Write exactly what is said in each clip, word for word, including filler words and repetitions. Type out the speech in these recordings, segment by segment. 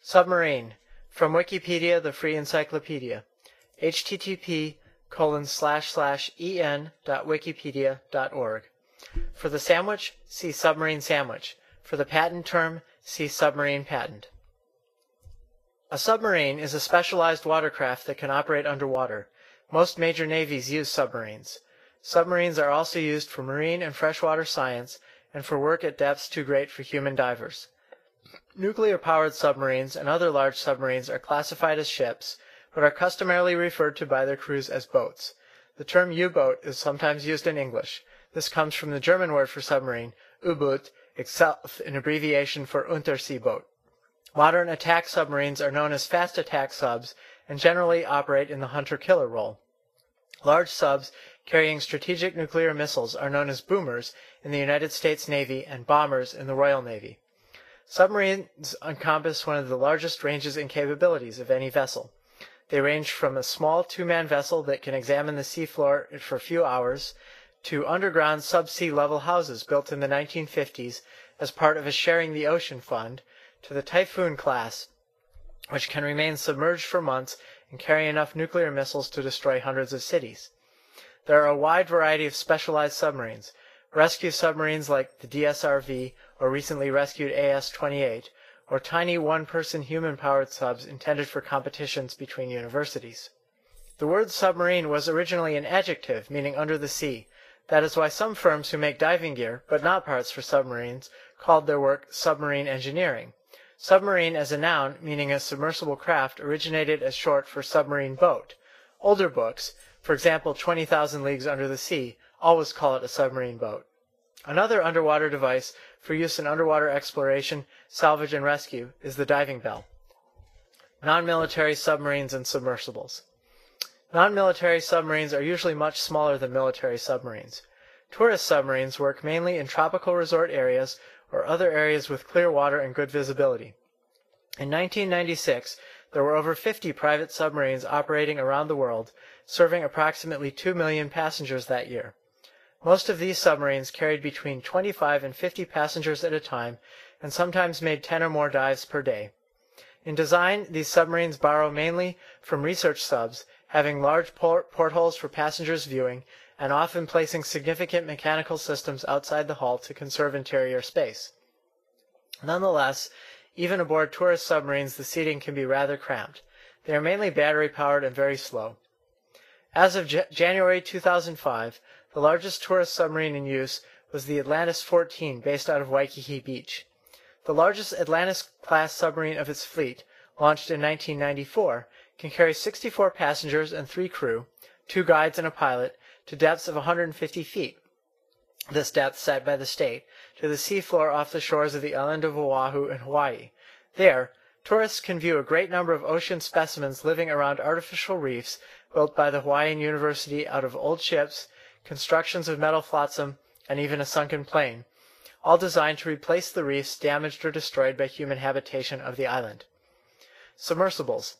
Submarine. From Wikipedia, the free encyclopedia. H T T P colon slash slash en dot wikipedia dot org. For the sandwich, see submarine sandwich. For the patent term, see submarine patent. A submarine is a specialized watercraft that can operate underwater. Most major navies use submarines. Submarines are also used for marine and freshwater science and for work at depths too great for human divers. Nuclear-powered submarines and other large submarines are classified as ships, but are customarily referred to by their crews as boats. The term U-boat is sometimes used in English. This comes from the German word for submarine, U-Boot, itself an abbreviation for Unterseeboot. Modern attack submarines are known as fast attack subs and generally operate in the hunter-killer role. Large subs carrying strategic nuclear missiles are known as boomers in the United States Navy and bombers in the Royal Navy. Submarines encompass one of the largest ranges and capabilities of any vessel. They range from a small two-man vessel that can examine the seafloor for a few hours to underground subsea level houses built in the nineteen fifties as part of a Sharing the Ocean fund, to the Typhoon class, which can remain submerged for months and carry enough nuclear missiles to destroy hundreds of cities. There are a wide variety of specialized submarines. Rescue submarines like the D S R V or recently rescued A S twenty-eight, or tiny one-person human-powered subs intended for competitions between universities. The word submarine was originally an adjective meaning under the sea. That is why some firms who make diving gear, but not parts for submarines, called their work submarine engineering. Submarine as a noun, meaning a submersible craft, originated as short for submarine boat. Older books, for example twenty thousand Leagues Under the Sea, always call it a submarine boat. Another underwater device for use in underwater exploration, salvage, and rescue is the diving bell. Non-military submarines and submersibles. Non-military submarines are usually much smaller than military submarines. Tourist submarines work mainly in tropical resort areas or other areas with clear water and good visibility. In nineteen ninety-six, there were over fifty private submarines operating around the world, serving approximately two million passengers that year. Most of these submarines carried between twenty-five and fifty passengers at a time and sometimes made ten or more dives per day. In design, these submarines borrow mainly from research subs, having large port portholes for passengers viewing and often placing significant mechanical systems outside the hull to conserve interior space. Nonetheless, even aboard tourist submarines, the seating can be rather cramped. They are mainly battery-powered and very slow. As of J January two thousand five, the largest tourist submarine in use was the Atlantis fourteen, based out of Waikiki Beach. The largest Atlantis-class submarine of its fleet, launched in nineteen ninety-four, can carry sixty-four passengers and three crew, two guides and a pilot, to depths of one hundred fifty feet. This depth set by the state, to the seafloor off the shores of the island of Oahu in Hawaii. There, tourists can view a great number of ocean specimens living around artificial reefs built by the Hawaiian University out of old ships, constructions of metal flotsam, and even a sunken plane, all designed to replace the reefs damaged or destroyed by human habitation of the island. Submersibles.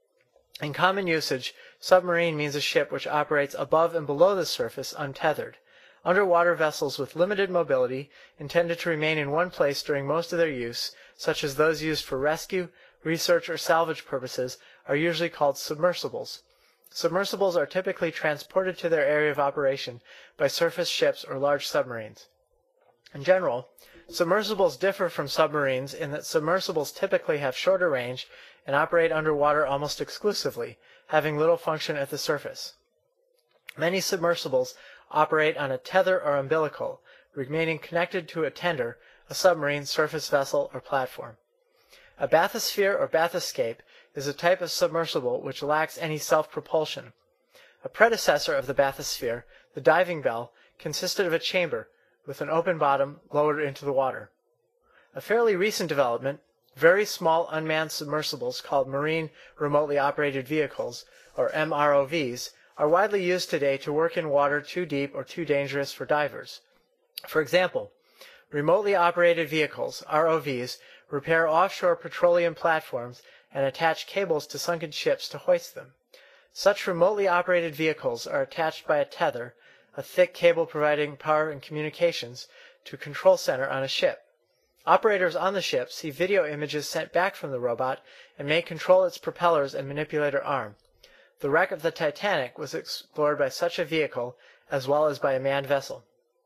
In common usage, submarine means a ship which operates above and below the surface untethered. Underwater vessels with limited mobility, intended to remain in one place during most of their use, such as those used for rescue, research, or salvage purposes, are usually called submersibles. Submersibles are typically transported to their area of operation by surface ships or large submarines. In general, submersibles differ from submarines in that submersibles typically have shorter range and operate underwater almost exclusively, having little function at the surface. Many submersibles operate on a tether or umbilical, remaining connected to a tender, a submarine, surface vessel, or platform. A bathysphere or bathyscape is a type of submersible which lacks any self-propulsion. A predecessor of the bathysphere, the diving bell, consisted of a chamber with an open bottom lowered into the water. A fairly recent development, very small unmanned submersibles called Marine Remotely Operated Vehicles, or M R O Vs, are widely used today to work in water too deep or too dangerous for divers. For example, remotely operated vehicles, R O Vs, repair offshore petroleum platforms and attach cables to sunken ships to hoist them. Such remotely operated vehicles are attached by a tether, a thick cable providing power and communications, to a control center on a ship. Operators on the ship see video images sent back from the robot and may control its propellers and manipulator arm. The wreck of the Titanic was explored by such a vehicle, as well as by a manned vessel.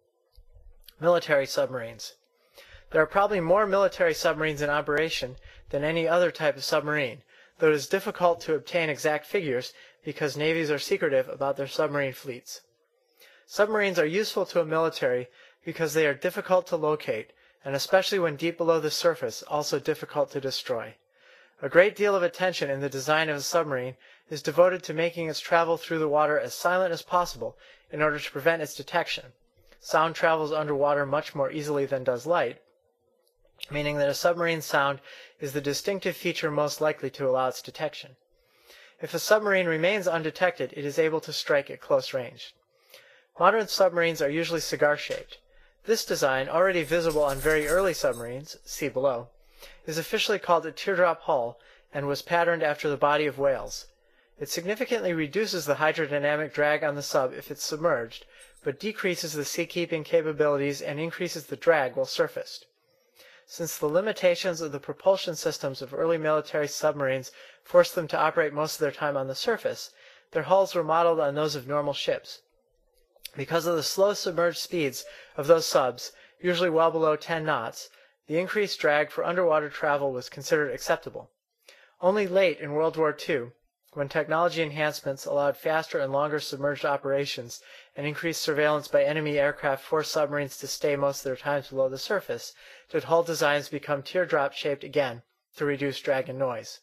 Military submarines. There are probably more military submarines in operation than any other type of submarine, though it is difficult to obtain exact figures because navies are secretive about their submarine fleets. Submarines are useful to a military because they are difficult to locate, and especially when deep below the surface, also difficult to destroy. A great deal of attention in the design of a submarine is devoted to making its travel through the water as silent as possible in order to prevent its detection. Sound travels underwater much more easily than does light, meaning that a submarine's sound is the distinctive feature most likely to allow its detection. If a submarine remains undetected, it is able to strike at close range. Modern submarines are usually cigar-shaped. This design, already visible on very early submarines, see below, is officially called a teardrop hull and was patterned after the body of whales. It significantly reduces the hydrodynamic drag on the sub if it's submerged, but decreases the seakeeping capabilities and increases the drag while surfaced. Since the limitations of the propulsion systems of early military submarines forced them to operate most of their time on the surface, their hulls were modeled on those of normal ships. Because of the slow submerged speeds of those subs, usually well below ten knots, the increased drag for underwater travel was considered acceptable. Only late in World War Two, when technology enhancements allowed faster and longer submerged operations and increased surveillance by enemy aircraft forced submarines to stay most of their time below the surface, did hull designs become teardrop-shaped again to reduce drag and noise.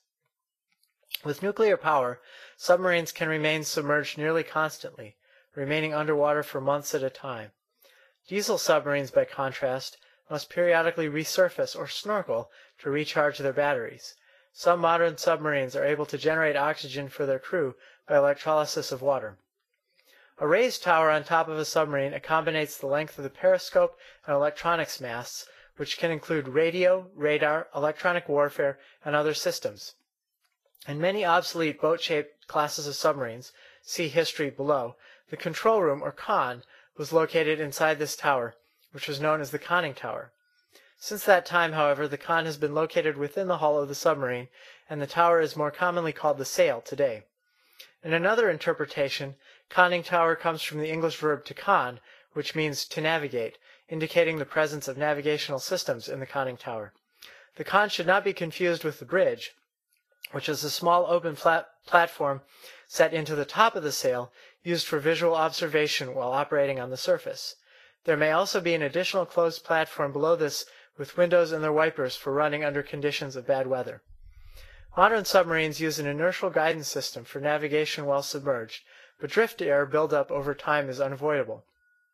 With nuclear power, submarines can remain submerged nearly constantly, remaining underwater for months at a time. Diesel submarines, by contrast, must periodically resurface or snorkel to recharge their batteries. Some modern submarines are able to generate oxygen for their crew by electrolysis of water. A raised tower on top of a submarine accommodates the length of the periscope and electronics masts, which can include radio, radar, electronic warfare, and other systems. In many obsolete boat-shaped classes of submarines, see history below, the control room, or con, was located inside this tower, which was known as the conning tower. Since that time, however, the con has been located within the hull of the submarine, and the tower is more commonly called the sail today. In another interpretation, conning tower comes from the English verb to con, which means to navigate, indicating the presence of navigational systems in the conning tower. The con should not be confused with the bridge, which is a small open flat platform set into the top of the sail, used for visual observation while operating on the surface. There may also be an additional closed platform below this with windows and their wipers for running under conditions of bad weather. Modern submarines use an inertial guidance system for navigation while submerged, but drift air buildup over time is unavoidable.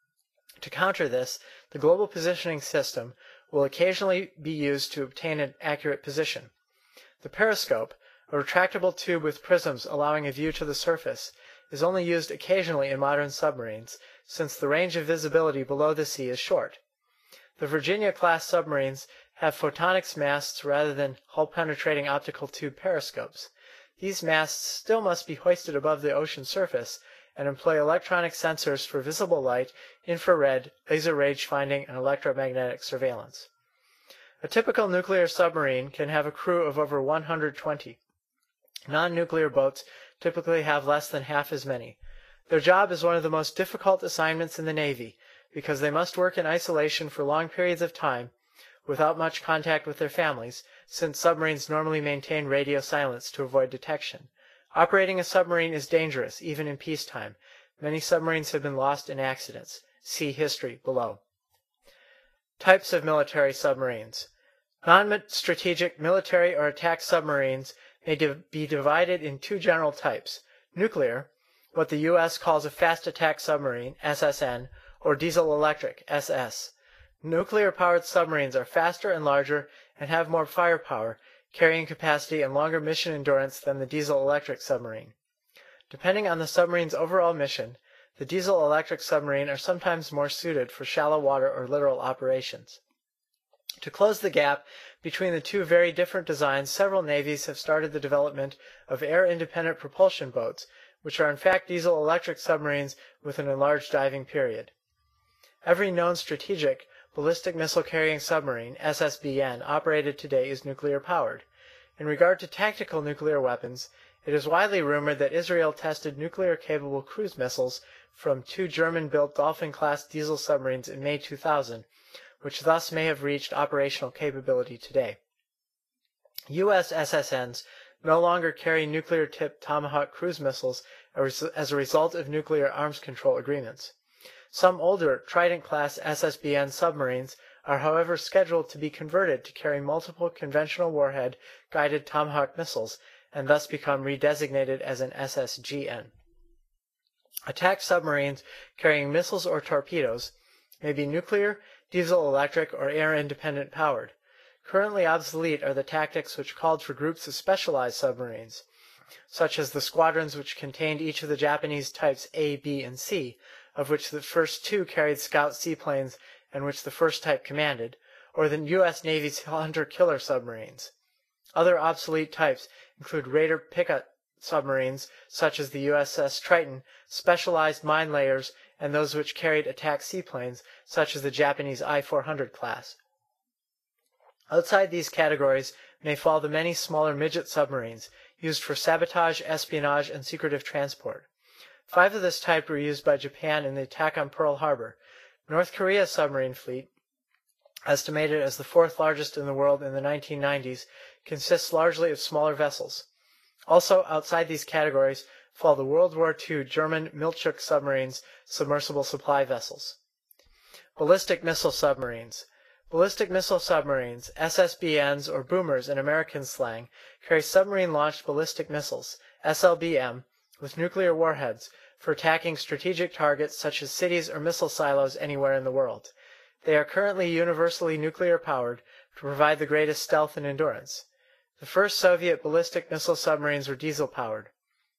To counter this, the global positioning system will occasionally be used to obtain an accurate position. The periscope, a retractable tube with prisms allowing a view to the surface, is only used occasionally in modern submarines, since the range of visibility below the sea is short. The Virginia-class submarines have photonics masts rather than hull-penetrating optical tube periscopes. These masts still must be hoisted above the ocean surface and employ electronic sensors for visible light, infrared, laser range-finding, and electromagnetic surveillance. A typical nuclear submarine can have a crew of over one hundred twenty. Non-nuclear boats typically have less than half as many. Their job is one of the most difficult assignments in the Navy, because they must work in isolation for long periods of time, without much contact with their families, since submarines normally maintain radio silence to avoid detection. Operating a submarine is dangerous, even in peacetime. Many submarines have been lost in accidents. See history below. Types of military submarines. Non-strategic military or attack submarines may be divided in two general types: nuclear, what the U S calls a fast attack submarine, S S N, or diesel-electric, S S. Nuclear-powered submarines are faster and larger and have more firepower, carrying capacity, and longer mission endurance than the diesel-electric submarine. Depending on the submarine's overall mission, the diesel-electric submarine are sometimes more suited for shallow water or littoral operations. To close the gap between the two very different designs, several navies have started the development of air-independent propulsion boats, which are in fact diesel-electric submarines with an enlarged diving period. Every known strategic ballistic missile carrying submarine, S S B N, operated today is nuclear powered. In regard to tactical nuclear weapons, it is widely rumored that Israel tested nuclear-capable cruise missiles from two German-built Dolphin-class diesel submarines in May two thousand, which thus may have reached operational capability today. U S S S Ns no longer carry nuclear-tipped Tomahawk cruise missiles as a result of nuclear arms control agreements. Some older Trident-class S S B N submarines are however scheduled to be converted to carry multiple conventional warhead-guided Tomahawk missiles and thus become redesignated as an S S G N. Attack submarines carrying missiles or torpedoes may be nuclear, diesel-electric, or air-independent powered. Currently obsolete are the tactics which called for groups of specialized submarines, such as the squadrons which contained each of the Japanese types A, B, and C, of which the first two carried scout seaplanes and which the first type commanded, or the U S Navy's hunter-killer submarines. Other obsolete types include raider pickup submarines, such as the U S S Triton, specialized mine layers, and those which carried attack seaplanes, such as the Japanese I four hundred class. Outside these categories may fall the many smaller midget submarines, used for sabotage, espionage, and secretive transport. Five of this type were used by Japan in the attack on Pearl Harbor. North Korea's submarine fleet, estimated as the fourth largest in the world in the nineteen nineties, consists largely of smaller vessels. Also outside these categories fall the World War Two German Milchuk submarines, submersible supply vessels. Ballistic missile submarines. Ballistic missile submarines, S S B Ns or boomers in American slang, carry submarine-launched ballistic missiles, S L B M, with nuclear warheads for attacking strategic targets such as cities or missile silos anywhere in the world. They are currently universally nuclear-powered to provide the greatest stealth and endurance. The first Soviet ballistic missile submarines were diesel-powered.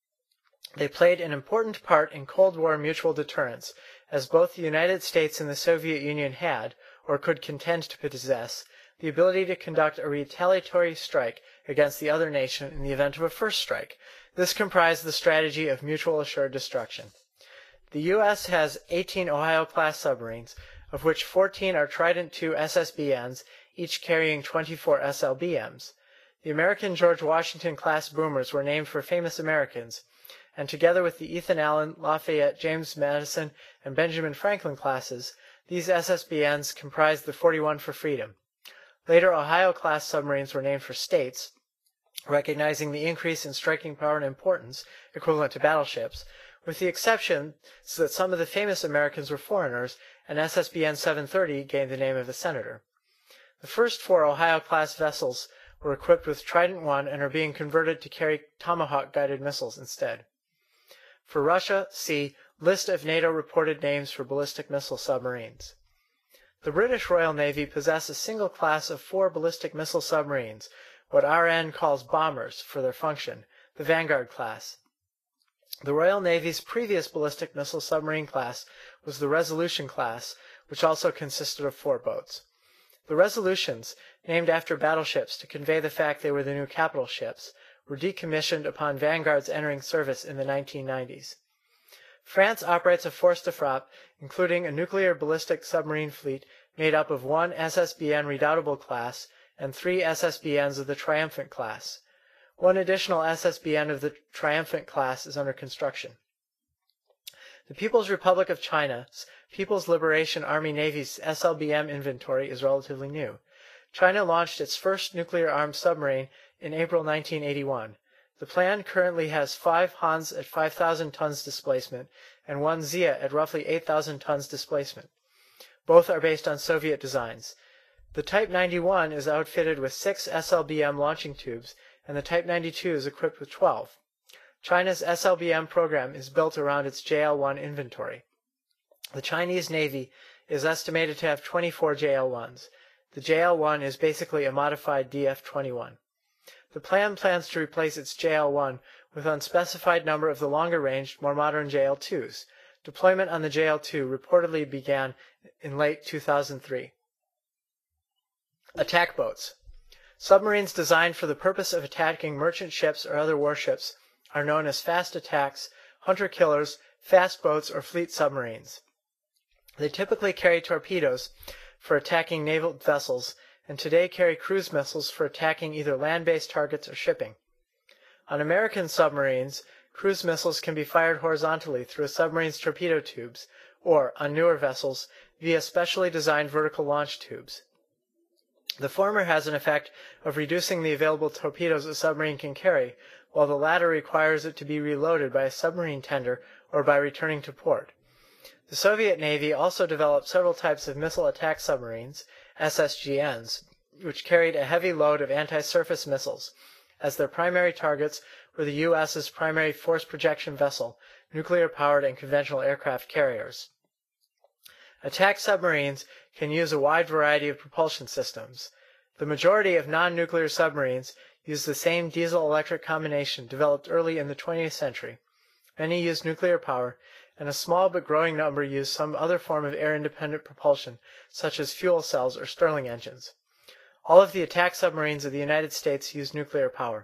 They played an important part in Cold War mutual deterrence, as both the United States and the Soviet Union had, or could contend to possess, the ability to conduct a retaliatory strike against the other nation in the event of a first strike. This comprised the strategy of mutual assured destruction. The U S has eighteen Ohio-class submarines, of which fourteen are Trident two S S B Ns, each carrying twenty-four S L B Ms. The American George Washington-class boomers were named for famous Americans, and together with the Ethan Allen, Lafayette, James Madison, and Benjamin Franklin classes, these S S B Ns comprised the forty-one for Freedom. Later Ohio-class submarines were named for states, recognizing the increase in striking power and importance, equivalent to battleships, with the exception that some of the famous Americans were foreigners, and S S B N seven thirty gained the name of a senator. The first four Ohio-class vessels were equipped with Trident one and are being converted to carry Tomahawk-guided missiles instead. For Russia, see List of NATO reported names for ballistic missile submarines. The British Royal Navy possess a single class of four ballistic missile submarines, what R N calls bombers for their function, the Vanguard class. The Royal Navy's previous ballistic missile submarine class was the Resolution class, which also consisted of four boats. The Resolutions, named after battleships to convey the fact they were the new capital ships, were decommissioned upon Vanguard's entering service in the nineteen nineties. France operates a force de frappe, including a nuclear ballistic submarine fleet made up of one S S B N Redoutable class and three S S B Ns of the Triumphant class. One additional S S B N of the Triumphant class is under construction. The People's Republic of China's People's Liberation Army Navy's S L B M inventory is relatively new. China launched its first nuclear-armed submarine in April nineteen eighty-one. The plan currently has five Hans at five thousand tons displacement and one Zia at roughly eight thousand tons displacement. Both are based on Soviet designs. The Type ninety-one is outfitted with six S L B M launching tubes, and the Type ninety-two is equipped with twelve. China's S L B M program is built around its J L one inventory. The Chinese Navy is estimated to have twenty-four J L ones. The J L one is basically a modified D F twenty-one. The plan plans to replace its J L one with an unspecified number of the longer-ranged, more modern J L twos. Deployment on the J L two reportedly began in late two thousand three. Attack boats. Submarines designed for the purpose of attacking merchant ships or other warships are known as fast attacks, hunter-killers, fast boats, or fleet submarines. They typically carry torpedoes for attacking naval vessels, and today carry cruise missiles for attacking either land-based targets or shipping. On American submarines, cruise missiles can be fired horizontally through a submarine's torpedo tubes, or, on newer vessels, via specially designed vertical launch tubes. The former has an effect of reducing the available torpedoes a submarine can carry, while the latter requires it to be reloaded by a submarine tender or by returning to port. The Soviet Navy also developed several types of missile attack submarines, S S G Ns, which carried a heavy load of anti-surface missiles, as their primary targets were the U S's primary force projection vessel, nuclear-powered and conventional aircraft carriers. Attack submarines can use a wide variety of propulsion systems. The majority of non-nuclear submarines use the same diesel-electric combination developed early in the twentieth century. Many use nuclear power, and a small but growing number use some other form of air-independent propulsion, such as fuel cells or Stirling engines. All of the attack submarines of the United States use nuclear power.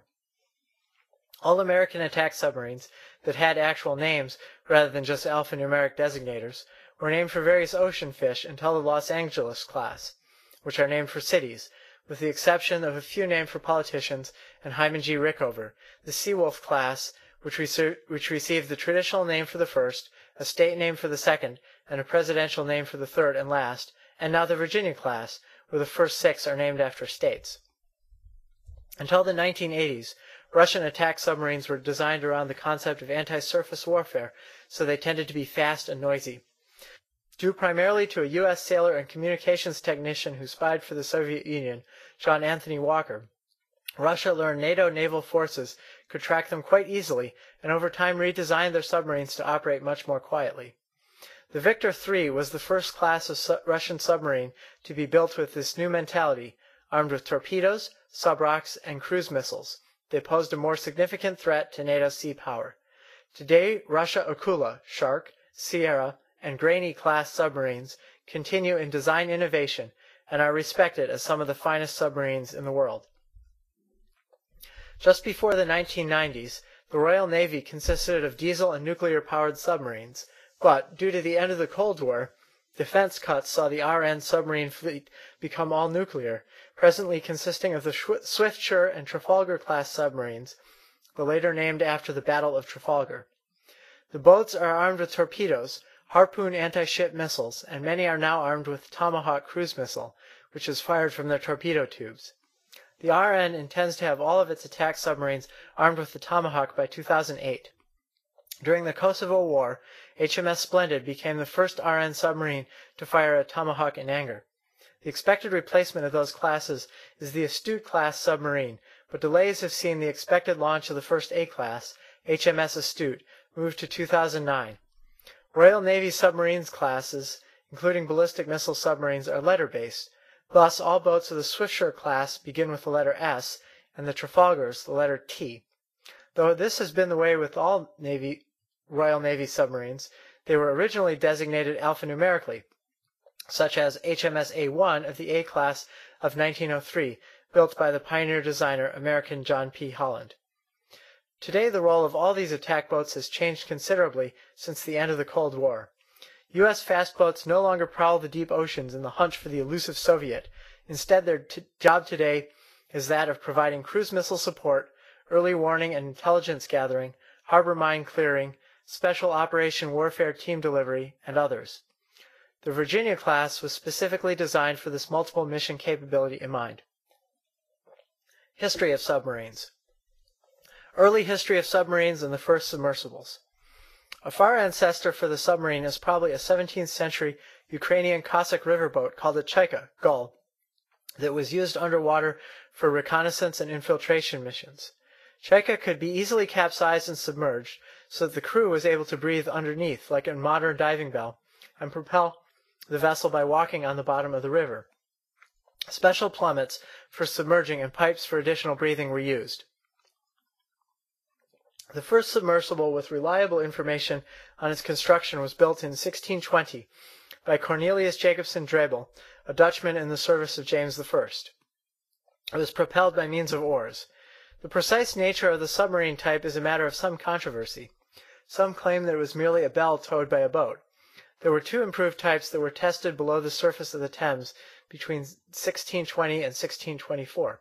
All American attack submarines that had actual names rather than just alphanumeric designators were named for various ocean fish until the Los Angeles class, which are named for cities, with the exception of a few named for politicians and Hyman G. Rickover, the Seawolf class, which, rece- which received the traditional name for the first, a state name for the second, and a presidential name for the third and last, and now the Virginia class, where the first six are named after states. Until the nineteen eighties, Russian attack submarines were designed around the concept of anti-surface warfare, so they tended to be fast and noisy. Due primarily to a U S sailor and communications technician who spied for the Soviet Union, John Anthony Walker, Russia learned NATO naval forces could track them quite easily and over time redesigned their submarines to operate much more quietly. The Victor three was the first class of su- Russian submarine to be built with this new mentality, armed with torpedoes, sub-rocks, and cruise missiles. They posed a more significant threat to NATO's sea power. Today, Russia Akula, Shark, Sierra, and Granny-class submarines continue in design innovation and are respected as some of the finest submarines in the world. Just before the nineteen nineties, the Royal Navy consisted of diesel and nuclear-powered submarines, but, due to the end of the Cold War, defense cuts saw the R N submarine fleet become all nuclear, presently consisting of the Swiftsure and Trafalgar-class submarines, the later named after the Battle of Trafalgar. The boats are armed with torpedoes, Harpoon anti-ship missiles, and many are now armed with Tomahawk cruise missile, which is fired from their torpedo tubes. The R N intends to have all of its attack submarines armed with the Tomahawk by two thousand eight. During the Kosovo War, H M S Splendid became the first R N submarine to fire a Tomahawk in anger. The expected replacement of those classes is the Astute-class submarine, but delays have seen the expected launch of the first A-class, H M S Astute, moved to two thousand nine. Royal Navy submarines classes, including ballistic missile submarines, are letter-based. Thus, all boats of the Swiftsure class begin with the letter S, and the Trafalgars the letter T. Though this has been the way with all Navy, Royal Navy submarines, they were originally designated alphanumerically, such as H M S A one of the A class of nineteen oh three, built by the pioneer designer American John P. Holland. Today, the role of all these attack boats has changed considerably since the end of the Cold War. U S fast boats no longer prowl the deep oceans in the hunt for the elusive Soviet. Instead, their t- job today is that of providing cruise missile support, early warning and intelligence gathering, harbor mine clearing, special operation warfare team delivery, and others. The Virginia class was specifically designed for this multiple mission capability in mind. History of submarines. Early history of submarines and the first submersibles. A far ancestor for the submarine is probably a seventeenth century Ukrainian Cossack riverboat called a Chaika, gull, that was used underwater for reconnaissance and infiltration missions. Chaika could be easily capsized and submerged so that the crew was able to breathe underneath like a modern diving bell and propel the vessel by walking on the bottom of the river. Special plummets for submerging and pipes for additional breathing were used. The first submersible with reliable information on its construction was built in sixteen twenty by Cornelius Jacobson Drebel, a Dutchman in the service of James the First. It was propelled by means of oars. The precise nature of the submarine type is a matter of some controversy. Some claim that it was merely a bell towed by a boat. There were two improved types that were tested below the surface of the Thames between sixteen twenty and sixteen twenty-four.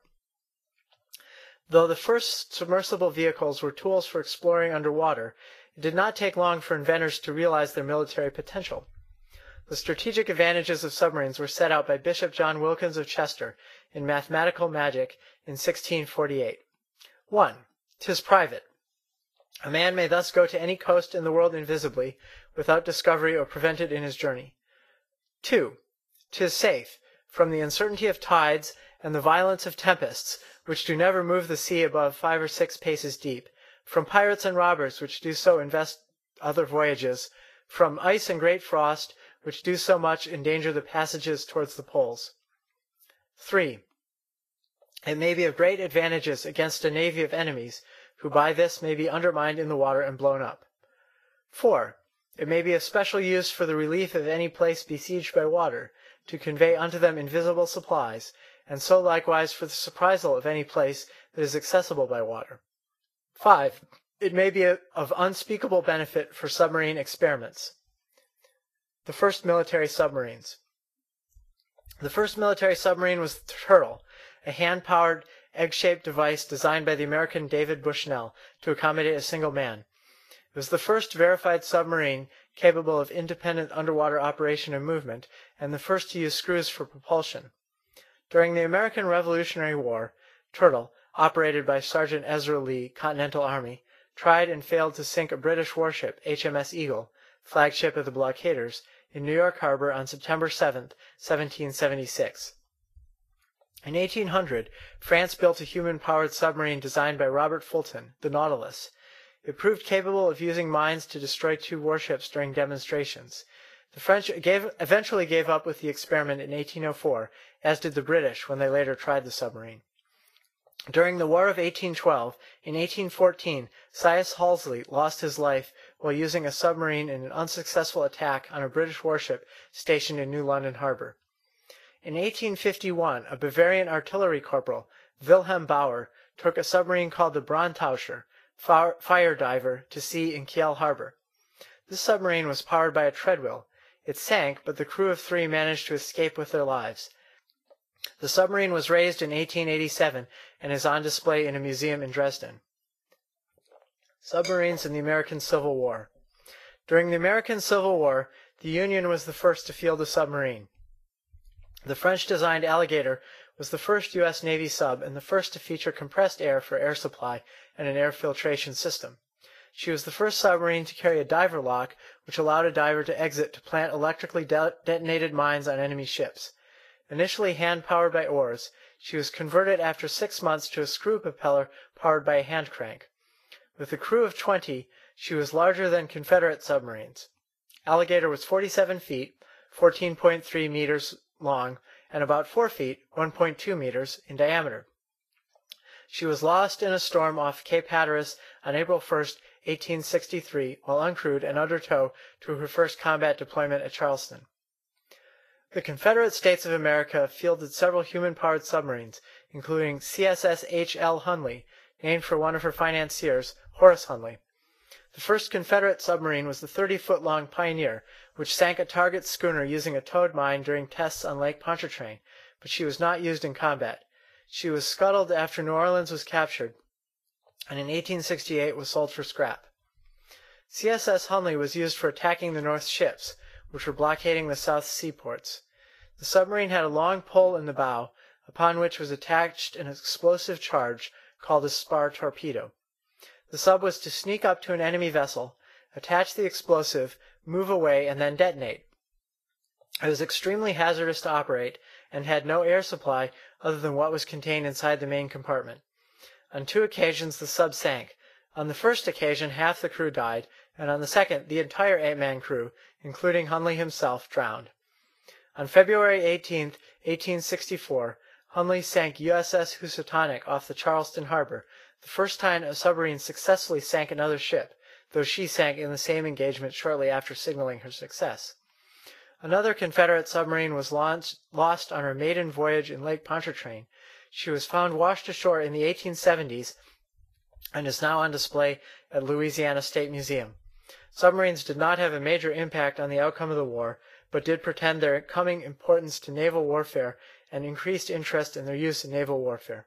Though the first submersible vehicles were tools for exploring underwater, it did not take long for inventors to realize their military potential. The strategic advantages of submarines were set out by Bishop John Wilkins of Chester in Mathematical Magic in sixteen forty-eight. one. 'Tis private. A man may thus go to any coast in the world invisibly, without discovery or prevented in his journey. two. 'Tis safe, from the uncertainty of tides and the violence of tempests, which do never move the sea above five or six paces deep, from pirates and robbers, which do so invest other voyages, from ice and great frost, which do so much endanger the passages towards the poles. three. It may be of great advantages against a navy of enemies, who by this may be undermined in the water and blown up. four. It may be of special use for the relief of any place besieged by water, to convey unto them invisible supplies, and so likewise for the surprisal of any place that is accessible by water. five. It may be of unspeakable benefit for submarine experiments. The first military submarines. The first military submarine was the Turtle, a hand-powered, egg-shaped device designed by the American David Bushnell to accommodate a single man. It was the first verified submarine capable of independent underwater operation and movement, and the first to use screws for propulsion. During the American Revolutionary War, Turtle, operated by Sergeant Ezra Lee, Continental Army, tried and failed to sink a British warship, H M S Eagle, flagship of the blockaders, in New York Harbor on September seventh, seventeen seventy-six. In eighteen hundred, France built a human-powered submarine designed by Robert Fulton, the Nautilus. It proved capable of using mines to destroy two warships during demonstrations. The French gave, eventually gave up with the experiment in eighteen oh four, as did the British when they later tried the submarine. During the War of eighteen twelve, in eighteen fourteen, Sias Halsey lost his life while using a submarine in an unsuccessful attack on a British warship stationed in New London Harbor. In eighteen fifty-one, a Bavarian artillery corporal, Wilhelm Bauer, took a submarine called the Brandtauscher, fire diver, to sea in Kiel Harbor. This submarine was powered by a treadwheel. It sank, but the crew of three managed to escape with their lives. The submarine was raised in eighteen eighty-seven and is on display in a museum in Dresden. Submarines in the American Civil War. During the American Civil War, the Union was the first to field a submarine. The French-designed Alligator was the first U S Navy sub and the first to feature compressed air for air supply and an air filtration system. She was the first submarine to carry a diver lock, which allowed a diver to exit to plant electrically de- detonated mines on enemy ships. Initially hand-powered by oars, she was converted after six months to a screw propeller powered by a hand crank. With a crew of twenty, she was larger than Confederate submarines. Alligator was forty-seven feet, fourteen point three meters long, and about four feet, one point two meters, in diameter. She was lost in a storm off Cape Hatteras on April first, eighteen sixty-three, while uncrewed and under tow to her first combat deployment at Charleston. The Confederate States of America fielded several human-powered submarines, including C S S H L Hunley, named for one of her financiers, Horace Hunley. The first Confederate submarine was the thirty-foot-long Pioneer, which sank a target schooner using a towed mine during tests on Lake Pontchartrain, but she was not used in combat. She was scuttled after New Orleans was captured, and in eighteen sixty-eight was sold for scrap. C S S Hunley was used for attacking the North ships, which were blockading the South seaports. The submarine had a long pole in the bow, upon which was attached an explosive charge called a spar torpedo. The sub was to sneak up to an enemy vessel, attach the explosive, move away, and then detonate. It was extremely hazardous to operate and had no air supply other than what was contained inside the main compartment. On two occasions the sub sank. On the first occasion half the crew died, and on the second the entire eight-man crew, including Hunley himself, drowned. On February eighteenth, eighteen sixty-four, Hunley sank U S S Housatonic off the Charleston harbor, the first time a submarine successfully sank another ship, though she sank in the same engagement shortly after signaling her success. Another Confederate submarine was launched, lost on her maiden voyage in Lake Pontchartrain. She was found washed ashore in the eighteen seventies and is now on display at Louisiana State Museum. Submarines did not have a major impact on the outcome of the war, but did portend their coming importance to naval warfare and increased interest in their use in naval warfare.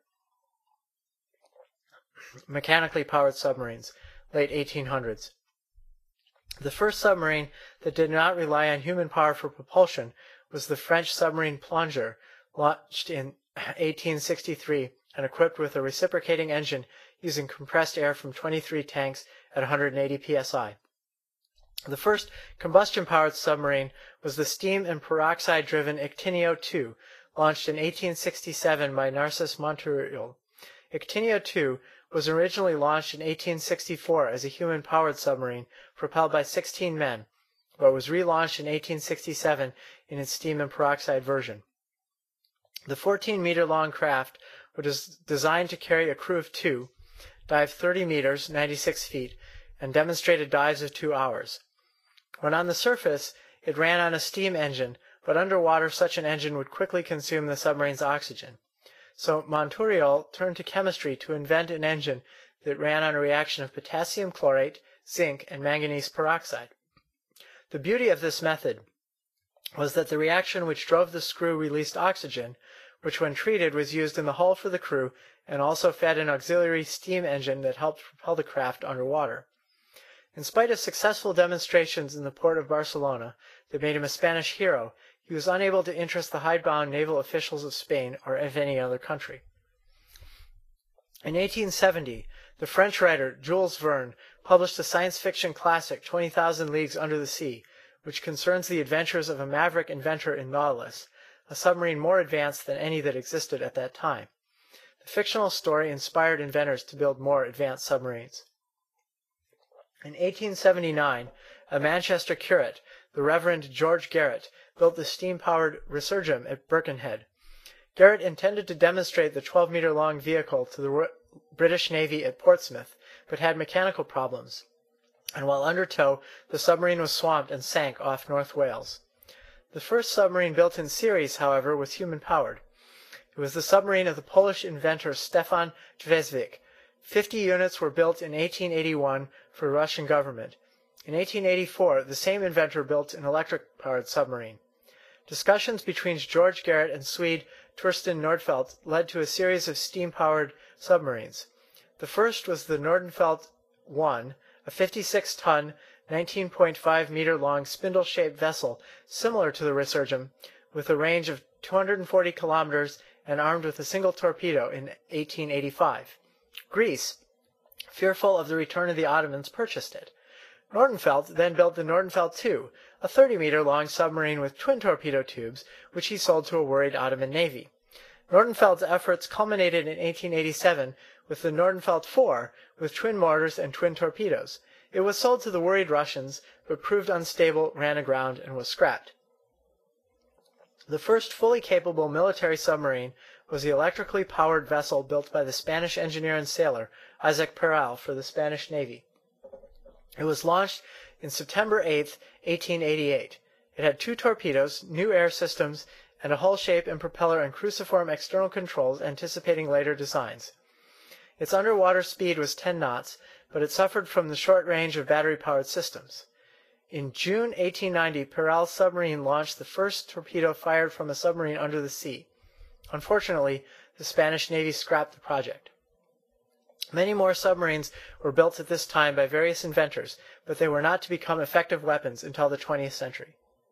Mechanically powered submarines, late eighteen hundreds. The first submarine that did not rely on human power for propulsion was the French submarine Plongeur, launched in eighteen sixty-three and equipped with a reciprocating engine using compressed air from twenty-three tanks at one hundred eighty P S I. The first combustion-powered submarine was the steam and peroxide-driven Ictinio two, launched in eighteen sixty-seven by Narcisse Monturiol. Ictinio two was originally launched in eighteen sixty-four as a human-powered submarine propelled by sixteen men, but was relaunched in eighteen sixty-seven in its steam and peroxide version. The fourteen-meter-long craft was designed to carry a crew of two, dive thirty meters, ninety-six feet, and demonstrated dives of two hours. When on the surface, it ran on a steam engine, but underwater such an engine would quickly consume the submarine's oxygen. So Monturiol turned to chemistry to invent an engine that ran on a reaction of potassium chlorate, zinc, and manganese peroxide. The beauty of this method was that the reaction which drove the screw released oxygen, which when treated was used in the hull for the crew and also fed an auxiliary steam engine that helped propel the craft underwater. In spite of successful demonstrations in the port of Barcelona that made him a Spanish hero, he was unable to interest the hidebound naval officials of Spain or of any other country. In eighteen seventy, the French writer Jules Verne published the science fiction classic twenty thousand Leagues Under the Sea, which concerns the adventures of a maverick inventor in Nautilus, a submarine more advanced than any that existed at that time. The fictional story inspired inventors to build more advanced submarines. In eighteen seventy-nine, a Manchester curate, the Reverend George Garrett, built the steam-powered Resurgam at Birkenhead. Garrett intended to demonstrate the twelve-meter-long vehicle to the British Navy at Portsmouth, but had mechanical problems, and while under tow, the submarine was swamped and sank off North Wales. The first submarine built in series, however, was human-powered. It was the submarine of the Polish inventor Stefan Dvesvik. Fifty units were built in eighteen eighty-one for the Russian government. In eighteen eighty-four, the same inventor built an electric-powered submarine. Discussions between George Garrett and Swede Torsten Nordfeldt led to a series of steam-powered submarines. The first was the Nordenfeldt one, a fifty-six ton, nineteen point five meter long spindle-shaped vessel similar to the Resurgam, with a range of two hundred forty kilometers and armed with a single torpedo in eighteen eighty-five. Greece, fearful of the return of the Ottomans, purchased it. Nordenfeldt then built the Nordenfeldt two, a thirty meter long submarine with twin torpedo tubes, which he sold to a worried Ottoman navy. Nordenfeldt's efforts culminated in eighteen eighty-seven with the Nordenfeldt four, with twin mortars and twin torpedoes. It was sold to the worried Russians, but proved unstable, ran aground, and was scrapped. The first fully capable military submarine was the electrically powered vessel built by the Spanish engineer and sailor Isaac Peral for the Spanish Navy. It was launched in September eighth, eighteen eighty-eight. It had two torpedoes, new air systems, and a hull shape and propeller and cruciform external controls anticipating later designs. Its underwater speed was ten knots, but it suffered from the short range of battery-powered systems. In June eighteen ninety, Peral's submarine launched the first torpedo fired from a submarine under the sea. Unfortunately, the Spanish Navy scrapped the project. Many more submarines were built at this time by various inventors, but they were not to become effective weapons until the twentieth century.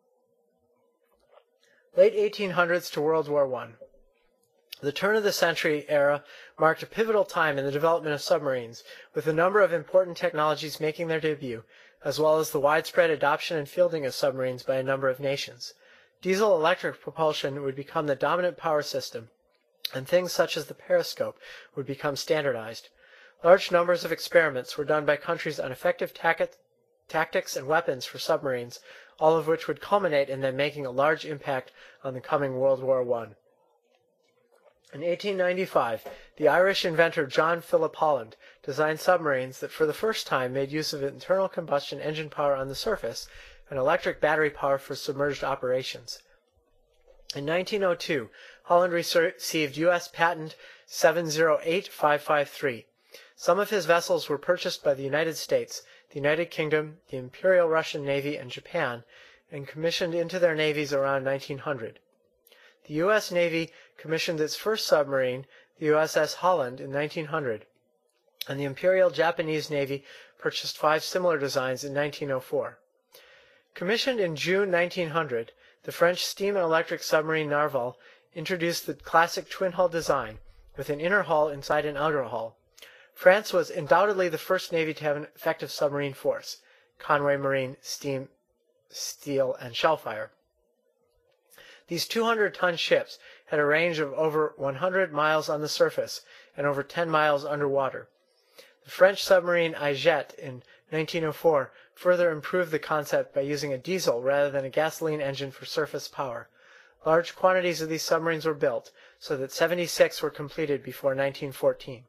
Late eighteen hundreds to World War One. The turn of the century era marked a pivotal time in the development of submarines, with a number of important technologies making their debut, as well as the widespread adoption and fielding of submarines by a number of nations. Diesel-electric propulsion would become the dominant power system, and things such as the periscope would become standardized. Large numbers of experiments were done by countries on effective tactics and weapons for submarines, all of which would culminate in them making a large impact on the coming World War One. In eighteen ninety-five, the Irish inventor John Philip Holland designed submarines that for the first time made use of internal combustion engine power on the surface and electric battery power for submerged operations. In nineteen oh two, Holland received U S patent seven zero eight five five three. Some of his vessels were purchased by the United States, the United Kingdom, the Imperial Russian Navy, and Japan, and commissioned into their navies around nineteen hundred. The U S Navy commissioned its first submarine, the U S S Holland, in nineteen hundred, and the Imperial Japanese Navy purchased five similar designs in nineteen oh four. Commissioned in June nineteen hundred, the French steam and electric submarine Narval introduced the classic twin-hull design, with an inner hull inside an outer hull. France was undoubtedly the first navy to have an effective submarine force: Conway Marine, steam, steel, and shellfire. These two hundred ton ships had a range of over one hundred miles on the surface and over ten miles underwater. The French submarine Aigette in nineteen oh four further improved the concept by using a diesel rather than a gasoline engine for surface power. Large quantities of these submarines were built, so that seventy-six were completed before nineteen fourteen.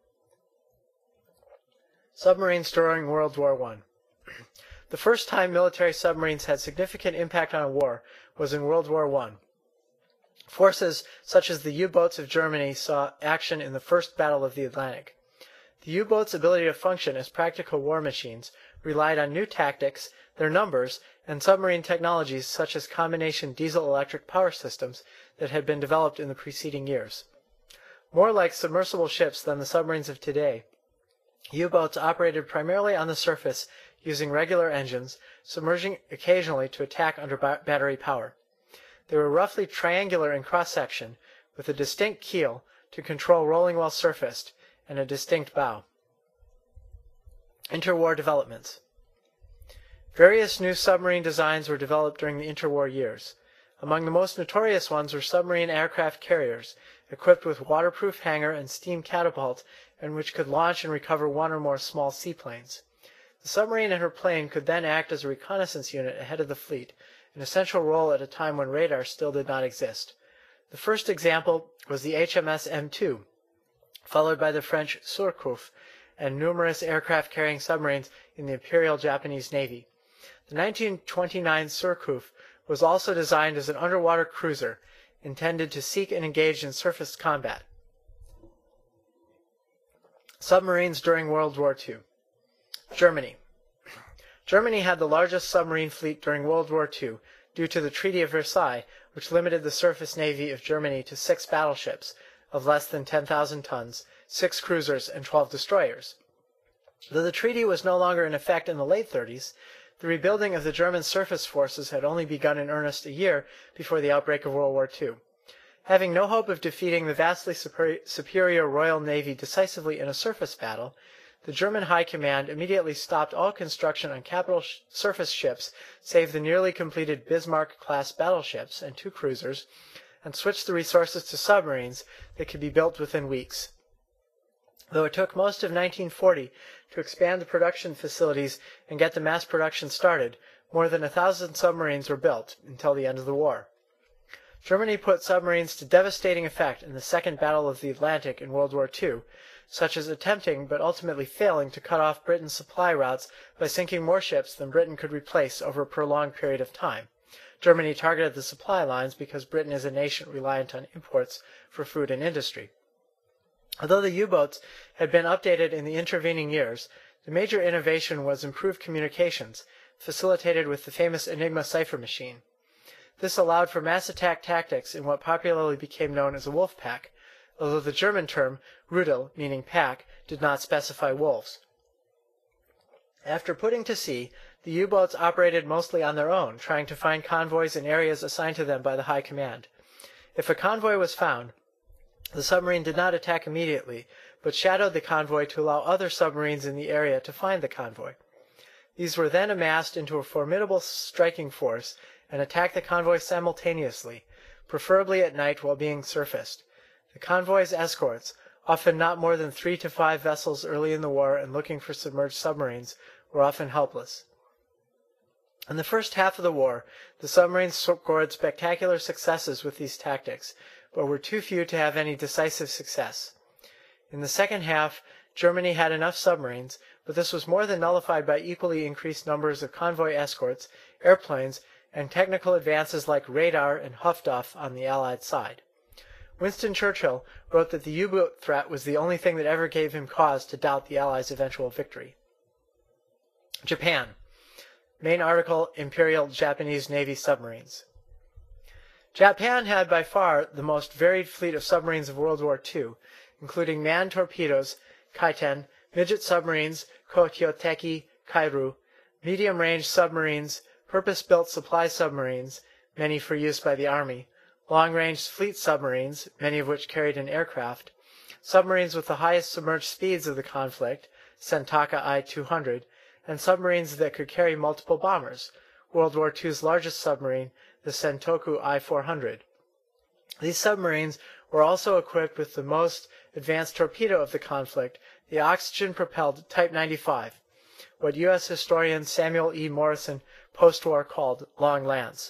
Submarines during World War One. The first time military submarines had significant impact on a war was in World War One. Forces such as the U-boats of Germany saw action in the First Battle of the Atlantic. The U-boats' ability to function as practical war machines relied on new tactics, their numbers, and submarine technologies such as combination diesel-electric power systems that had been developed in the preceding years. More like submersible ships than the submarines of today, U-boats operated primarily on the surface using regular engines, submerging occasionally to attack under ba- battery power. They were roughly triangular in cross-section, with a distinct keel to control rolling while surfaced, and a distinct bow. Interwar developments. Various new submarine designs were developed during the interwar years. Among the most notorious ones were submarine aircraft carriers, equipped with waterproof hangar and steam catapult, and which could launch and recover one or more small seaplanes. The submarine and her plane could then act as a reconnaissance unit ahead of the fleet, an essential role at a time when radar still did not exist. The first example was the H M S M two, followed by the French Surcouf, and numerous aircraft-carrying submarines in the Imperial Japanese Navy. The nineteen twenty-nine Surcouf was also designed as an underwater cruiser, intended to seek and engage in surface combat. Submarines during World War Two. Germany. Germany had the largest submarine fleet during World War Two due to the Treaty of Versailles, which limited the surface navy of Germany to six battleships of less than ten thousand tons, six cruisers, and twelve destroyers. Though the treaty was no longer in effect in the late thirties, the rebuilding of the German surface forces had only begun in earnest a year before the outbreak of World War Two. Having no hope of defeating the vastly superior Royal Navy decisively in a surface battle, the German High Command immediately stopped all construction on capital sh- surface ships save the nearly completed Bismarck-class battleships and two cruisers, and switched the resources to submarines that could be built within weeks. Though it took most of nineteen forty to expand the production facilities and get the mass production started, more than a thousand submarines were built until the end of the war. Germany put submarines to devastating effect in the Second Battle of the Atlantic in World War Two, such as attempting but ultimately failing to cut off Britain's supply routes by sinking more ships than Britain could replace over a prolonged period of time. Germany targeted the supply lines because Britain is a nation reliant on imports for food and industry. Although the U-boats had been updated in the intervening years, the major innovation was improved communications, facilitated with the famous Enigma cipher machine. This allowed for mass attack tactics in what popularly became known as a wolf pack, although the German term, Rudel, meaning pack, did not specify wolves. After putting to sea, the U-boats operated mostly on their own, trying to find convoys in areas assigned to them by the High Command. If a convoy was found, the submarine did not attack immediately, but shadowed the convoy to allow other submarines in the area to find the convoy. These were then amassed into a formidable striking force and attacked the convoy simultaneously, preferably at night while being surfaced. The convoy's escorts, often not more than three to five vessels early in the war and looking for submerged submarines, were often helpless. In the first half of the war, the submarines scored spectacular successes with these tactics, but were too few to have any decisive success. In the second half, Germany had enough submarines, but this was more than nullified by equally increased numbers of convoy escorts, airplanes, and technical advances like radar and Luftwaffe on the Allied side. Winston Churchill wrote that the U-boat threat was the only thing that ever gave him cause to doubt the Allies' eventual victory. Japan. Main article, Imperial Japanese Navy Submarines. Japan had by far the most varied fleet of submarines of World War Two, including manned torpedoes, kaiten, midget submarines, kokyoteki, kairu, medium-range submarines, purpose-built supply submarines, many for use by the Army, long-range fleet submarines, many of which carried an aircraft, submarines with the highest submerged speeds of the conflict, Sentaka I two hundred, and submarines that could carry multiple bombers, World War Two's largest submarine, the Sentoku I four hundred. These submarines were also equipped with the most advanced torpedo of the conflict, the oxygen-propelled Type ninety-five, what U S historian Samuel E. Morrison post-war called Long Lance.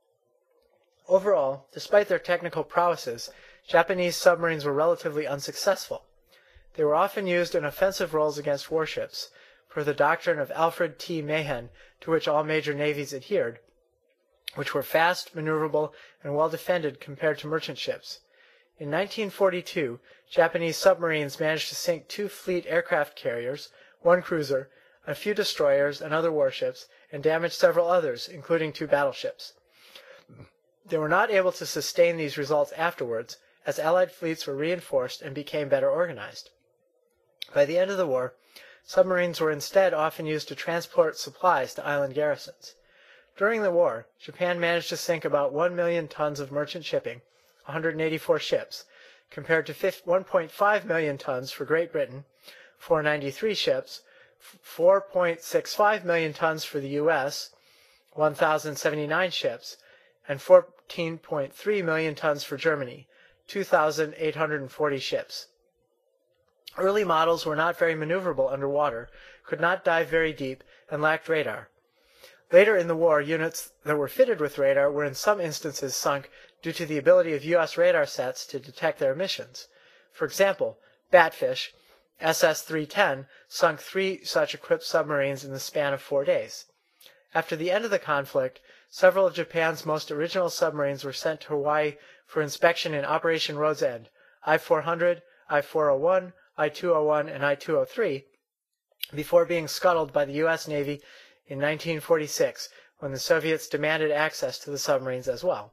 Overall, despite their technical prowesses, Japanese submarines were relatively unsuccessful. They were often used in offensive roles against warships, per the doctrine of Alfred T. Mahan, to which all major navies adhered, which were fast, maneuverable, and well defended compared to merchant ships. In nineteen forty-two, Japanese submarines managed to sink two fleet aircraft carriers, one cruiser, a few destroyers and other warships, and damaged several others, including two battleships. They were not able to sustain these results afterwards, as Allied fleets were reinforced and became better organized. By the end of the war, submarines were instead often used to transport supplies to island garrisons. During the war, Japan managed to sink about one million tons of merchant shipping, one hundred eighty-four ships, compared to one point five million tons for Great Britain, four hundred ninety-three ships, four point six five million tons for the U S, one thousand seventy-nine ships, and fourteen point three million tons for Germany, two thousand eight hundred forty ships. Early models were not very maneuverable underwater, could not dive very deep, and lacked radar. Later in the war, units that were fitted with radar were in some instances sunk due to the ability of U S radar sets to detect their emissions. For example, Batfish, S S three ten, sunk three such equipped submarines in the span of four days. After the end of the conflict, several of Japan's most original submarines were sent to Hawaii for inspection in Operation Road's End, I four hundred, I four oh one, I two oh one, and I two oh three, before being scuttled by the U S Navy in nineteen forty-six, when the Soviets demanded access to the submarines as well.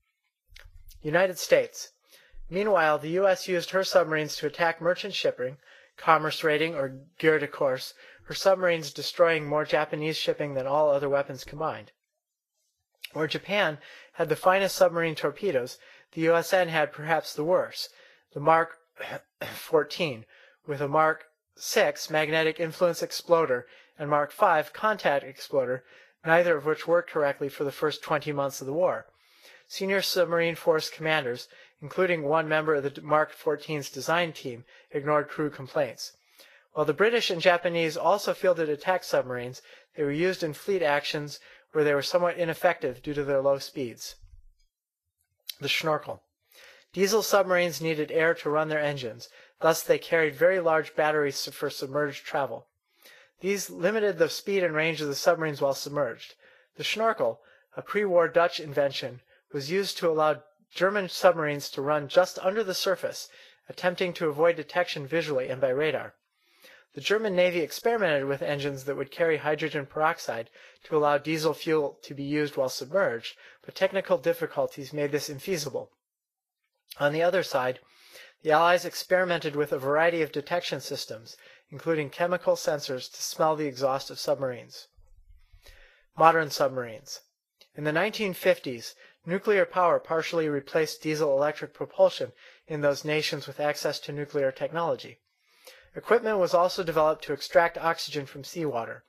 United States. Meanwhile, the U S used her submarines to attack merchant shipping, commerce raiding, or guerre de course, her submarines destroying more Japanese shipping than all other weapons combined. Where Japan had the finest submarine torpedoes, the U S N had perhaps the worst, the Mark fourteen, with a Mark six magnetic influence exploder and Mark five contact exploder, neither of which worked correctly for the first twenty months of the war. Senior submarine force commanders, including one member of the Mark fourteen's design team, ignored crew complaints. While the British and Japanese also fielded attack submarines, they were used in fleet actions where they were somewhat ineffective due to their low speeds. The Schnorkel. Diesel submarines needed air to run their engines, thus they carried very large batteries for submerged travel. These limited the speed and range of the submarines while submerged. The Schnorkel, a pre-war Dutch invention, was used to allow German submarines to run just under the surface, attempting to avoid detection visually and by radar. The German Navy experimented with engines that would carry hydrogen peroxide to allow diesel fuel to be used while submerged, but technical difficulties made this infeasible. On the other side, the Allies experimented with a variety of detection systems, including chemical sensors to smell the exhaust of submarines. Modern submarines. In the nineteen fifties, nuclear power partially replaced diesel-electric propulsion in those nations with access to nuclear technology. Equipment was also developed to extract oxygen from seawater.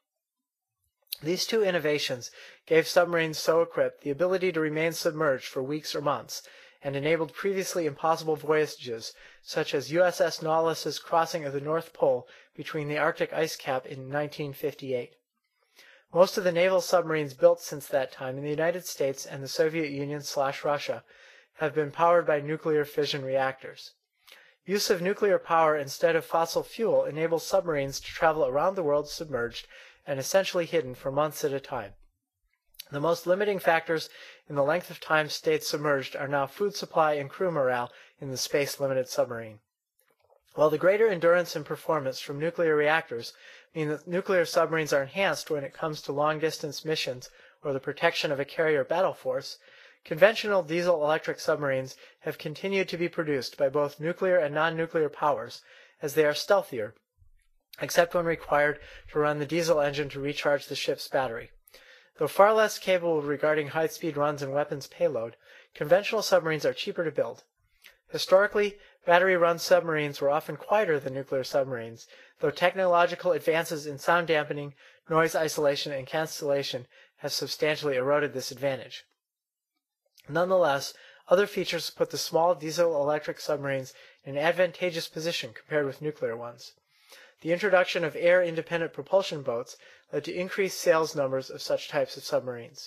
These two innovations gave submarines so equipped the ability to remain submerged for weeks or months, and enabled previously impossible voyages, such as U S S Nautilus's crossing of the North Pole between the Arctic ice cap in nineteen fifty-eight. Most of the naval submarines built since that time in the United States and the Soviet Union slash Russia have been powered by nuclear fission reactors. Use of nuclear power instead of fossil fuel enables submarines to travel around the world submerged and essentially hidden for months at a time. The most limiting factors in the length of time stayed submerged are now food supply and crew morale in the space-limited submarine. While the greater endurance and performance from nuclear reactors mean that nuclear submarines are enhanced when it comes to long-distance missions or the protection of a carrier battle force, conventional diesel-electric submarines have continued to be produced by both nuclear and non-nuclear powers, as they are stealthier, except when required to run the diesel engine to recharge the ship's battery. Though far less capable regarding high-speed runs and weapons payload, conventional submarines are cheaper to build. Historically, battery-run submarines were often quieter than nuclear submarines, though technological advances in sound dampening, noise isolation, and cancellation have substantially eroded this advantage. Nonetheless, other features put the small diesel-electric submarines in an advantageous position compared with nuclear ones. The introduction of air-independent propulsion boats led to increased sales numbers of such types of submarines.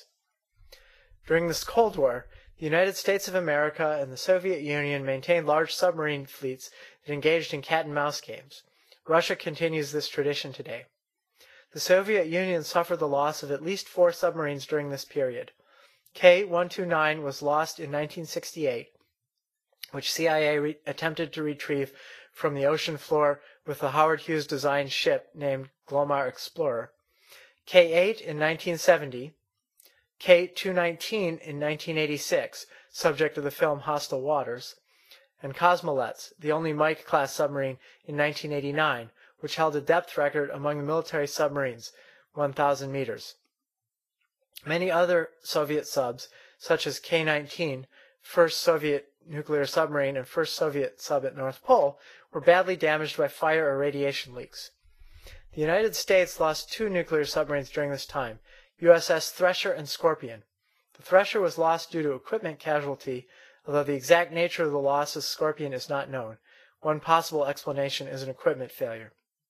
During the Cold War, the United States of America and the Soviet Union maintained large submarine fleets that engaged in cat-and-mouse games. Russia continues this tradition today. The Soviet Union suffered the loss of at least four submarines during this period. K one twenty-nine was lost in nineteen sixty-eight, which C I A re- attempted to retrieve from the ocean floor with the Howard Hughes-designed ship named Glomar Explorer. K eight in nineteen seventy, K two nineteen in nineteen eighty-six, subject to the film Hostile Waters, and Cosmoletz, the only Mike-class submarine, in nineteen eighty-nine, which held a depth record among the military submarines, one thousand meters. Many other Soviet subs, such as K nineteen, first Soviet nuclear submarine and first Soviet sub at North Pole, were badly damaged by fire or radiation leaks. The United States lost two nuclear submarines during this time, U S S Thresher and Scorpion. The Thresher was lost due to equipment casualty, although the exact nature of the loss of Scorpion is not known. One possible explanation is an equipment failure.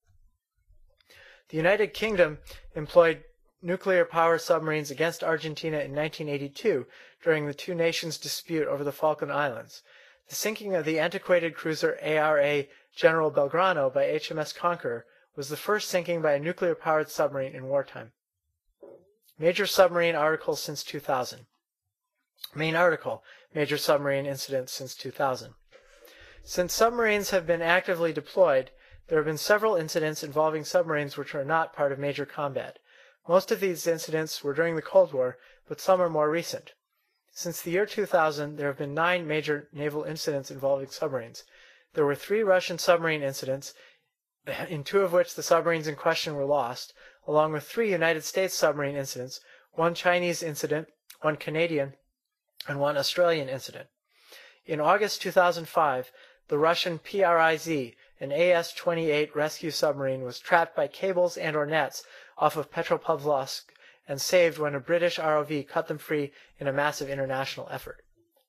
The United Kingdom employed nuclear power submarines against Argentina in nineteen eighty-two during the two nations' dispute over the Falkland Islands. The sinking of the antiquated cruiser A R A General Belgrano by H M S Conqueror was the first sinking by a nuclear-powered submarine in wartime. Major submarine articles since two thousand. Main article, Major submarine incidents since two thousand. Since submarines have been actively deployed, there have been several incidents involving submarines which are not part of major combat. Most of these incidents were during the Cold War, but some are more recent. Since the year two thousand, there have been nine major naval incidents involving submarines. There were three Russian submarine incidents, in two of which the submarines in question were lost, along with three United States submarine incidents, one Chinese incident, one Canadian, and one Australian incident. In August two thousand five, the Russian P R I Z, an A S twenty-eight rescue submarine, was trapped by cables and or nets off of Petropavlovsk and saved when a British R O V cut them free in a massive international effort.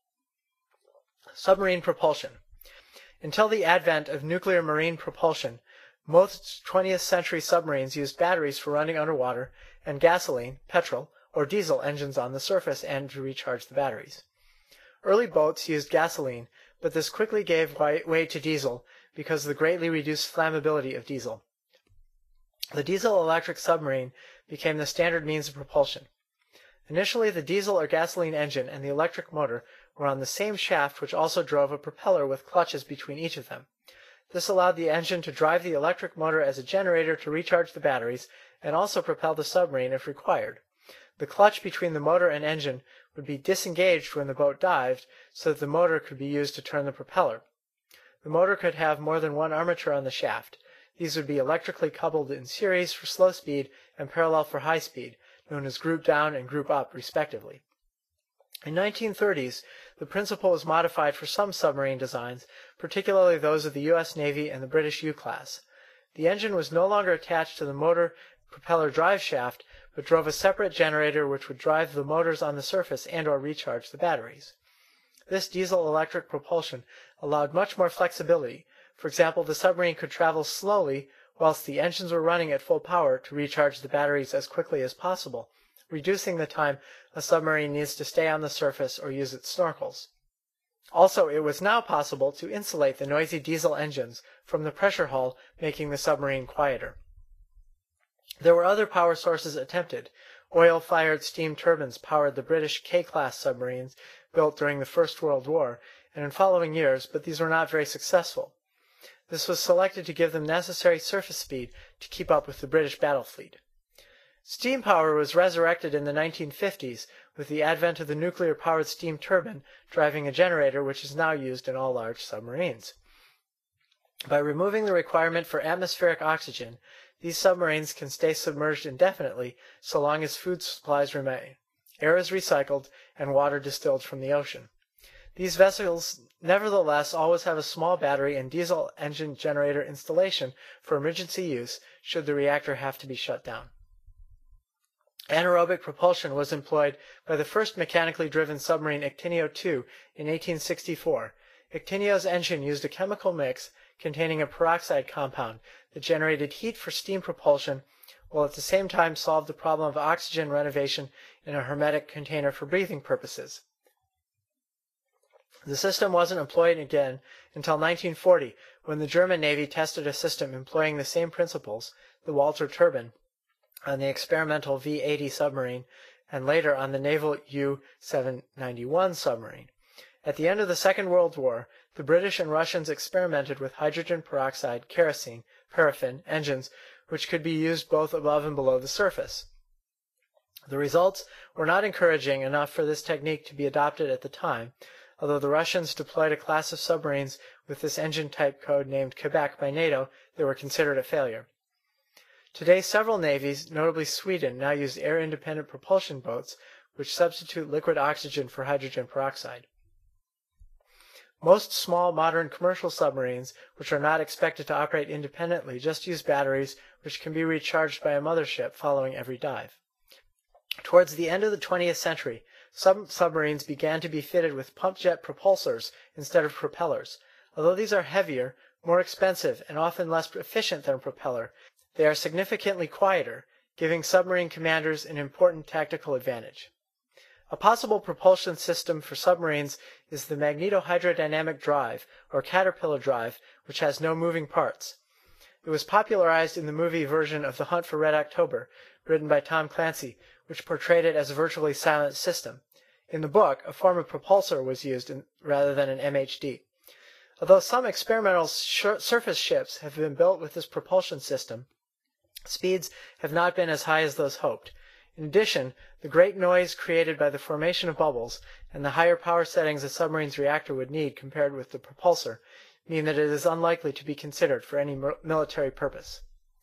Submarine propulsion. Until the advent of nuclear marine propulsion, most twentieth century submarines used batteries for running underwater and gasoline, petrol, or diesel engines on the surface and to recharge the batteries. Early boats used gasoline, but this quickly gave way to diesel because of the greatly reduced flammability of diesel. The diesel-electric submarine became the standard means of propulsion. Initially, the diesel or gasoline engine and the electric motor were on the same shaft, which also drove a propeller with clutches between each of them. This allowed the engine to drive the electric motor as a generator to recharge the batteries and also propel the submarine if required. The clutch between the motor and engine would be disengaged when the boat dived so that the motor could be used to turn the propeller. The motor could have more than one armature on the shaft. These would be electrically coupled in series for slow speed and parallel for high speed, known as group down and group up, respectively. In the nineteen thirties, the principle was modified for some submarine designs, particularly those of the U S Navy and the British U-class. The engine was no longer attached to the motor propeller drive shaft, but drove a separate generator which would drive the motors on the surface and or recharge the batteries. This diesel-electric propulsion allowed much more flexibility. For example, the submarine could travel slowly whilst the engines were running at full power to recharge the batteries as quickly as possible, reducing the time a submarine needs to stay on the surface or use its snorkels. Also, it was now possible to insulate the noisy diesel engines from the pressure hull, making the submarine quieter. There were other power sources attempted. Oil-fired steam turbines powered the British K-class submarines built during the First World War and in following years, but these were not very successful. This was selected to give them necessary surface speed to keep up with the British battle fleet. Steam power was resurrected in the nineteen fifties with the advent of the nuclear-powered steam turbine driving a generator which is now used in all large submarines. By removing the requirement for atmospheric oxygen, these submarines can stay submerged indefinitely so long as food supplies remain, air is recycled, and water distilled from the ocean. These vessels nevertheless always have a small battery and diesel engine generator installation for emergency use should the reactor have to be shut down. Anaerobic propulsion was employed by the first mechanically driven submarine Ictinio two in eighteen sixty-four. Ictinio's engine used a chemical mix containing a peroxide compound that generated heat for steam propulsion while at the same time solved the problem of oxygen renovation in a hermetic container for breathing purposes. The system wasn't employed again until nineteen forty, when the German Navy tested a system employing the same principles, the Walter turbine, on the experimental V eighty submarine, and later on the naval U seven ninety-one submarine. At the end of the Second World War, the British and Russians experimented with hydrogen peroxide, kerosene, paraffin engines, which could be used both above and below the surface. The results were not encouraging enough for this technique to be adopted at the time, although the Russians deployed a class of submarines with this engine type code named Quebec by NATO that were considered a failure. Today, several navies, notably Sweden, now use air-independent propulsion boats, which substitute liquid oxygen for hydrogen peroxide. Most small modern commercial submarines, which are not expected to operate independently, just use batteries which can be recharged by a mothership following every dive. Towards the end of the twentieth century, some submarines began to be fitted with pump jet propulsors instead of propellers. Although these are heavier, more expensive, and often less efficient than a propeller, they are significantly quieter, giving submarine commanders an important tactical advantage. A possible propulsion system for submarines is the magnetohydrodynamic drive, or caterpillar drive, which has no moving parts. It was popularized in the movie version of The Hunt for Red October, written by Tom Clancy, which portrayed it as a virtually silent system. In the book, a form of propulsor was used in, rather than an M H D. Although some experimental surface ships have been built with this propulsion system, speeds have not been as high as those hoped. In addition, the great noise created by the formation of bubbles and the higher power settings a submarine's reactor would need compared with the propulsor mean that it is unlikely to be considered for any military purpose.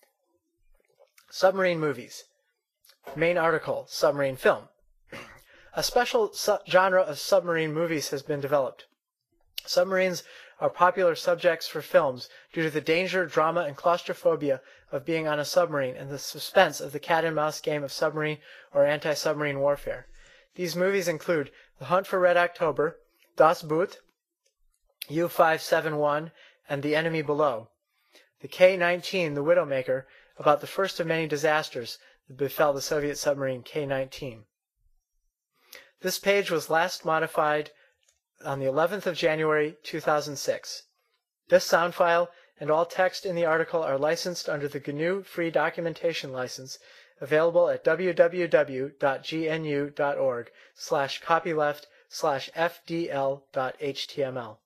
Submarine movies. Main article, submarine film. A special su- genre of submarine movies has been developed. Submarines are popular subjects for films due to the danger, drama, and claustrophobia of being on a submarine and the suspense of the cat-and-mouse game of submarine or anti-submarine warfare. These movies include The Hunt for Red October, Das Boot, U five seventy-one, and The Enemy Below. The K nineteen, The Widowmaker, about the first of many disasters that befell the Soviet submarine K nineteen. This page was last modified on the eleventh of January two thousand six. This sound file and all text in the article are licensed under the G N U Free Documentation License, available at www.gnu.org slash copyleft slash fdl.html.